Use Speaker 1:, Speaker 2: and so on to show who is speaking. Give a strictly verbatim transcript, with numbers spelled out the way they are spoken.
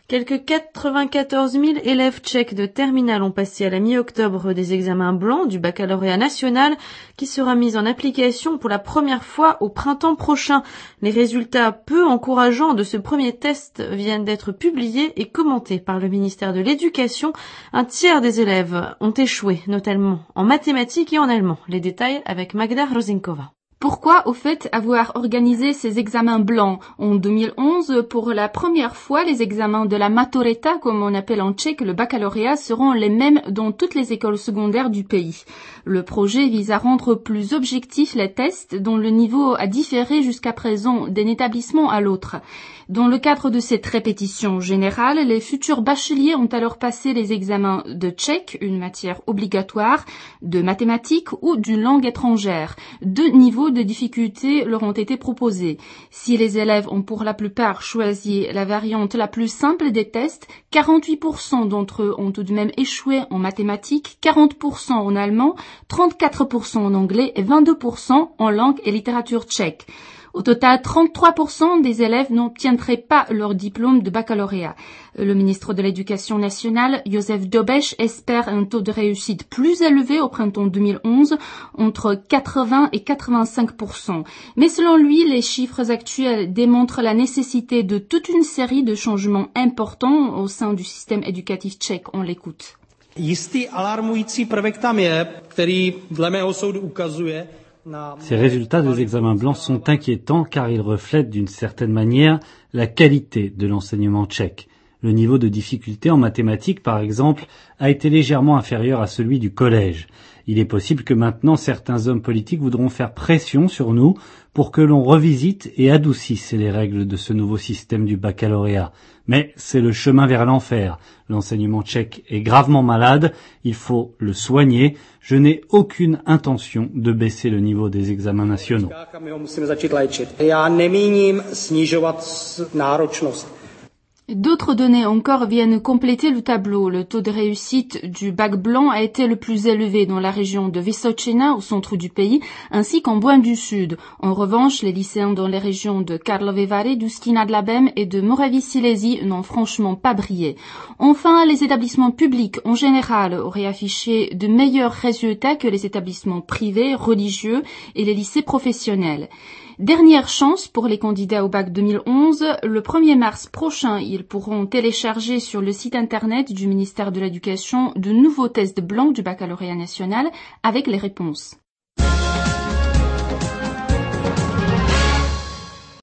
Speaker 1: Quelques quatre-vingt-quatorze mille élèves tchèques de terminale ont passé à la mi-octobre des examens blancs du baccalauréat national qui sera mis en application pour la première fois au printemps prochain. Les résultats peu encourageants de ce premier test viennent d'être publiés et commentés par le ministère de l'Éducation. Un tiers des élèves ont échoué, notamment en mathématiques et en allemand. Les détails avec Magda Rozinkova.
Speaker 2: Pourquoi, au fait, avoir organisé ces examens blancs? En deux mille onze, pour la première fois, les examens de la maturita, comme on appelle en tchèque le baccalauréat, seront les mêmes dans toutes les écoles secondaires du pays. Le projet vise à rendre plus objectifs les tests dont le niveau a différé jusqu'à présent d'un établissement à l'autre. Dans le cadre de cette répétition générale, les futurs bacheliers ont alors passé les examens de tchèque, une matière obligatoire, de mathématiques ou d'une langue étrangère. Deux niveaux de difficulté leur ont été proposés. Si les élèves ont pour la plupart choisi la variante la plus simple des tests, quarante-huit pour cent d'entre eux ont tout de même échoué en mathématiques, quarante pour cent en allemand, trente-quatre pour cent en anglais et vingt-deux pour cent en langue et littérature tchèque. Au total, trente-trois pour cent des élèves n'obtiendraient pas leur diplôme de baccalauréat. Le ministre de l'Éducation nationale, Josef Dobeš, espère un taux de réussite plus élevé au printemps deux mille onze, entre quatre-vingts et quatre-vingt-cinq pour cent. Mais selon lui, les chiffres actuels démontrent la nécessité de toute une série de changements importants au sein du système éducatif tchèque. On l'écoute.
Speaker 3: Jistý alarmující prvek tam je, který dle mého soudu ukazuje.
Speaker 4: Ces résultats des examens blancs sont inquiétants car ils reflètent d'une certaine manière la qualité de l'enseignement tchèque. Le niveau de difficulté en mathématiques, par exemple, a été légèrement inférieur à celui du collège. Il est possible que maintenant certains hommes politiques voudront faire pression sur nous pour que l'on revisite et adoucisse les règles de ce nouveau système du baccalauréat. Mais c'est le chemin vers l'enfer. L'enseignement tchèque est gravement malade, il faut le soigner. Je n'ai aucune intention de baisser le niveau des examens nationaux.
Speaker 2: D'autres données encore viennent compléter le tableau. Le taux de réussite du bac blanc a été le plus élevé dans la région de Vysočina, au centre du pays, ainsi qu'en Boin du Sud. En revanche, les lycéens dans les régions de Karlovy Vary, d'Ústí nad Labem et de Moravie-Silésie n'ont franchement pas brillé. Enfin, les établissements publics en général auraient affiché de meilleurs résultats que les établissements privés, religieux et les lycées professionnels. Dernière chance pour les candidats au bac deux mille onze, le premier mars prochain, ils pourront télécharger sur le site internet du ministère de l'Éducation de nouveaux tests blancs du baccalauréat national avec les réponses.